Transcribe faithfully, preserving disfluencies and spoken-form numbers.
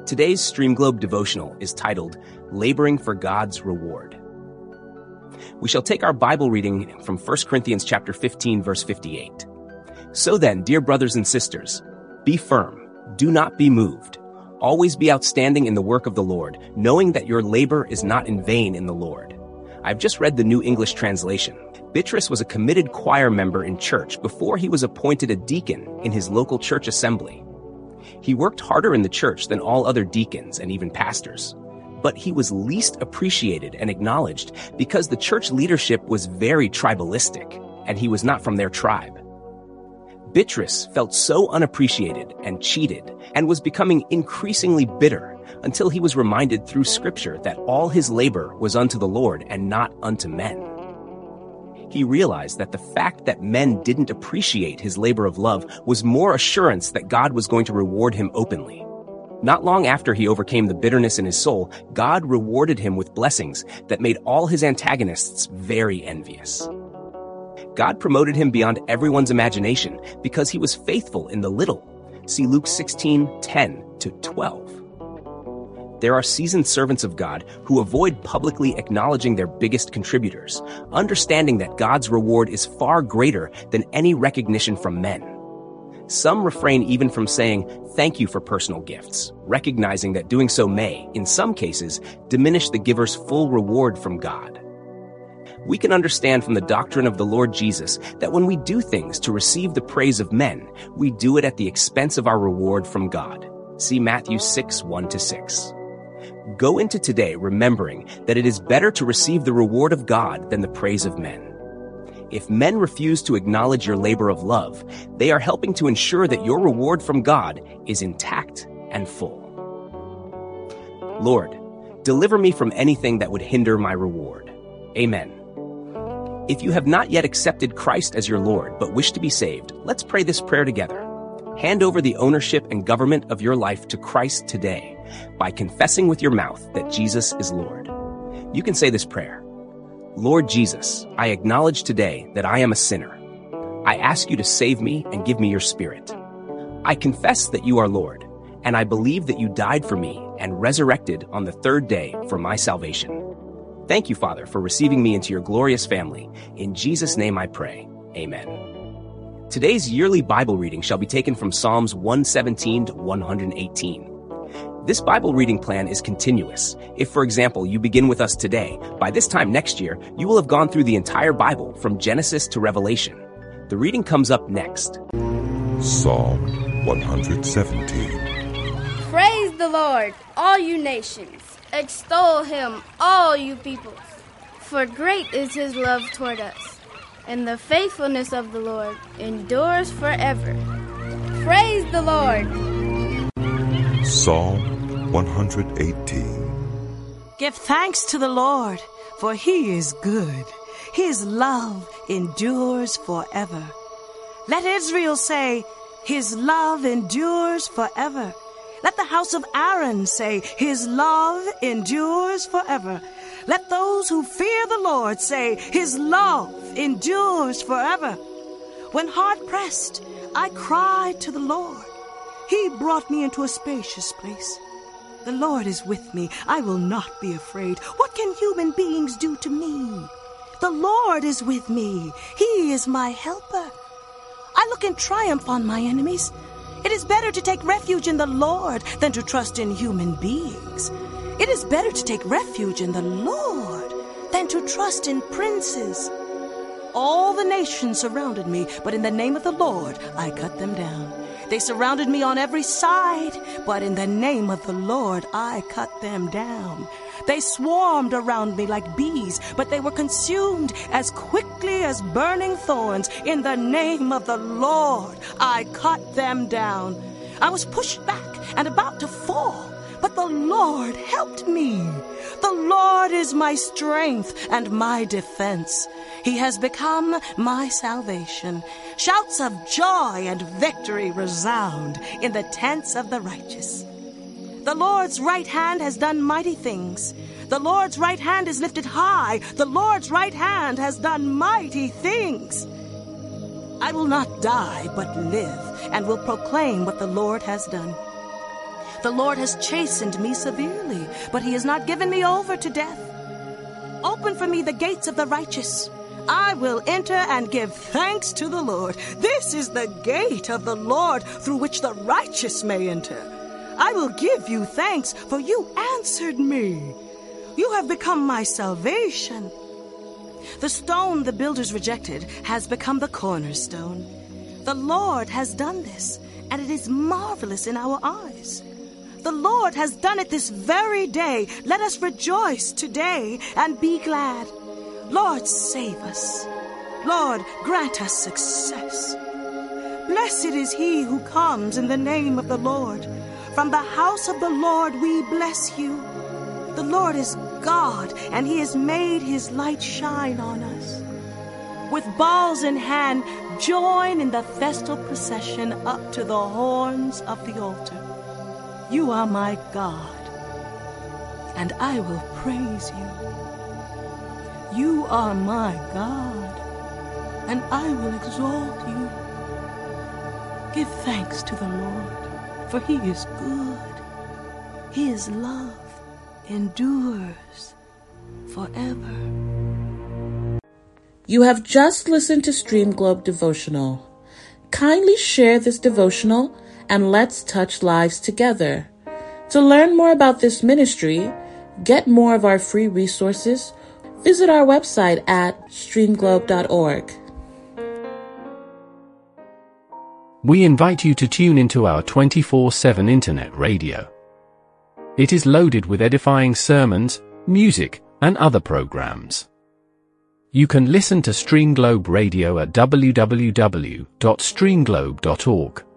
Today's Stream Globe devotional is titled, Laboring for God's Reward. We shall take our Bible reading from First Corinthians chapter fifteen, verse fifty-eight. So then, dear brothers and sisters, be firm, do not be moved. Always be outstanding in the work of the Lord, knowing that your labor is not in vain in the Lord. I've just read the New English Translation. Bitrus was a committed choir member in church before he was appointed a deacon in his local church assembly. He worked harder in the church than all other deacons and even pastors. But he was least appreciated and acknowledged because the church leadership was very tribalistic, and he was not from their tribe. Bitrus felt so unappreciated and cheated and was becoming increasingly bitter until he was reminded through Scripture that all his labor was unto the Lord and not unto men. He realized that the fact that men didn't appreciate his labor of love was more assurance that God was going to reward him openly. Not long after he overcame the bitterness in his soul, God rewarded him with blessings that made all his antagonists very envious. God promoted him beyond everyone's imagination because he was faithful in the little. See Luke sixteen, ten to twelve. There are seasoned servants of God who avoid publicly acknowledging their biggest contributors, understanding that God's reward is far greater than any recognition from men. Some refrain even from saying thank you for personal gifts, recognizing that doing so may, in some cases, diminish the giver's full reward from God. We can understand from the doctrine of the Lord Jesus that when we do things to receive the praise of men, we do it at the expense of our reward from God. See Matthew six, one to six. Go into today remembering that it is better to receive the reward of God than the praise of men. If men refuse to acknowledge your labor of love, they are helping to ensure that your reward from God is intact and full. Lord, deliver me from anything that would hinder my reward. Amen. If you have not yet accepted Christ as your Lord but wish to be saved, let's pray this prayer together. Hand over the ownership and government of your life to Christ today by confessing with your mouth that Jesus is Lord. You can say this prayer. Lord Jesus, I acknowledge today that I am a sinner. I ask you to save me and give me your Spirit. I confess that you are Lord, and I believe that you died for me and resurrected on the third day for my salvation. Thank you, Father, for receiving me into your glorious family. In Jesus' name I pray. Amen. Today's yearly Bible reading shall be taken from Psalms one seventeen to one eighteen. This Bible reading plan is continuous. If, for example, you begin with us today, by this time next year, you will have gone through the entire Bible from Genesis to Revelation. The reading comes up next. Psalm one seventeen. Praise the Lord, all you nations. Extol him, all you peoples. For great is his love toward us, and the faithfulness of the Lord endures forever. Praise the Lord. Psalm one eighteen. Give thanks to the Lord, for he is good. His love endures forever. Let Israel say, his love endures forever. Let the house of Aaron say, his love endures forever. Let those who fear the Lord say, his love endures forever. When hard pressed, I cried to the Lord. He brought me into a spacious place. The Lord is with me. I will not be afraid. What can human beings do to me? The Lord is with me. He is my helper. I look in triumph on my enemies. It is better to take refuge in the Lord than to trust in human beings. It is better to take refuge in the Lord than to trust in princes. All the nations surrounded me, but in the name of the Lord I cut them down. They surrounded me on every side, but in the name of the Lord I cut them down. They swarmed around me like bees, but they were consumed as quickly as burning thorns. In the name of the Lord I cut them down. I was pushed back and about to fall, but the Lord helped me. The Lord is my strength and my defense. He has become my salvation. Shouts of joy and victory resound in the tents of the righteous. The Lord's right hand has done mighty things. The Lord's right hand is lifted high. The Lord's right hand has done mighty things. I will not die, but live, and will proclaim what the Lord has done. The Lord has chastened me severely, but he has not given me over to death. Open for me the gates of the righteous. I will enter and give thanks to the Lord. This is the gate of the Lord through which the righteous may enter. I will give you thanks, for you answered me. You have become my salvation. The stone the builders rejected has become the cornerstone. The Lord has done this, and it is marvelous in our eyes. The Lord has done it this very day. Let us rejoice today and be glad. Lord, save us. Lord, grant us success. Blessed is he who comes in the name of the Lord. From the house of the Lord we bless you. The Lord is God, and he has made his light shine on us. With balls in hand, join in the festal procession up to the horns of the altar. You are my God, and I will praise you. You are my God, and I will exalt you. Give thanks to the Lord, for he is good. His love endures forever. You have just listened to Stream Globe Devotional. Kindly share this devotional and let's touch lives together. To learn more about this ministry, get more of our free resources, visit our website at stream globe dot org. We invite you to tune into our twenty-four seven internet radio. It is loaded with edifying sermons, music, and other programs. You can listen to Stream Globe Radio at w w w dot stream globe dot org.